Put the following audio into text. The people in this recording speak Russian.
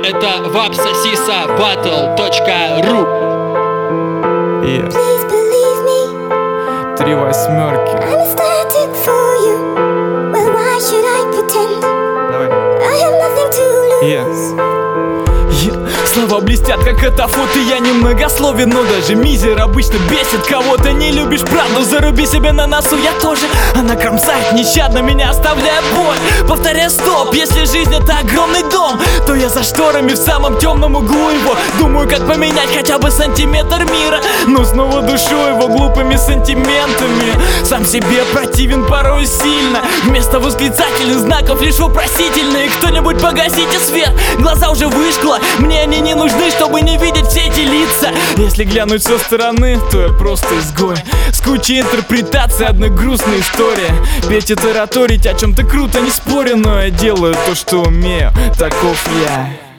это vapsasisabattle.ru. Yes. 3 восьмерки. Давай. Yes. Слова блестят, как это фото, я немногословен, но даже мизер обычно бесит. Кого-то не любишь, правду заруби себе на носу, я тоже. Она кромсает нещадно, меня оставляя боль. Повторяю стоп, если жизнь это огромный дом, то я за шторами в самом темном углу его. Думаю, как поменять хотя бы сантиметр мира, но снова душу его глупыми сантиментами. Сам себе противен порой сильно, вместо восклицательных знаков лишь вопросительные. Кто-нибудь погасите свет, глаза уже выжгло, мне они не нужны, чтобы не видеть все эти лица. Если глянуть со стороны, то я просто изгой с кучей интерпретаций, одна грустная история. Петь и тараторить о чем-то круто, не спорю, но я делаю то, что умею, таков я.